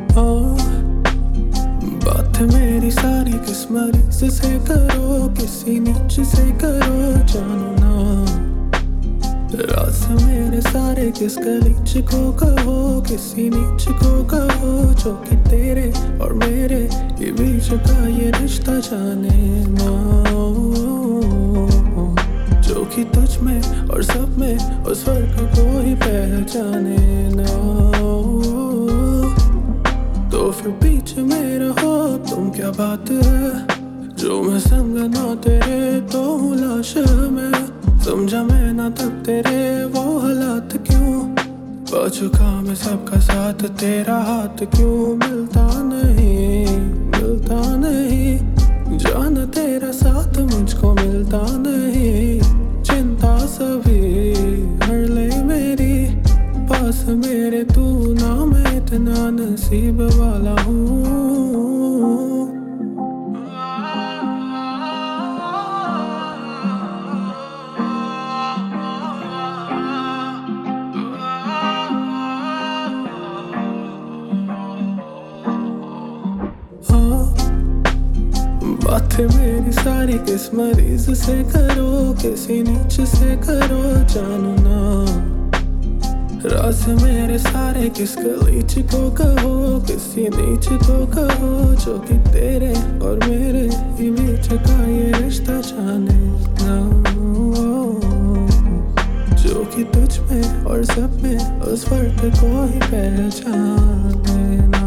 ओ बात मेरी सारी किस मरीज से करो, किसी नीच से करो जानो ना। राज मेरे सारे किस गलीच को कहो, किसी नीच को कहो जो कि तेरे और मेरे के बीच का ये रिश्ता जाने ना। जो कि तुझ में और सब में उस फर्क को ही पहचाने ना। तो फिर बीच में रहो तुम, क्या बात है जो मैं संग ना तेरे तो हूँ लाश में। समझा मैं ना तब तेरे वो हालात क्यों, चुका मैं सबका साथ, तेरा हाथ क्यों मिलता नहीं, मिलता नहीं। जाना तेरा साथ मुझको मिलता नहीं, चिंता सभी हर ले मेरी। पास मेरे तू ना, मैं इतना नसीब वाला हूँ। बातें मेरी सारी किस मरीज से करो, किसी नीच से करो जानो ना। राज मेरे सारे किस गलीच को कहो, किसी नीच को कहो जो कि तेरे और मेरे ही बीच का ये रिश्ता जाने ना। जो कि तुझ में और सब में उस फर्क को ही पहचाने ना।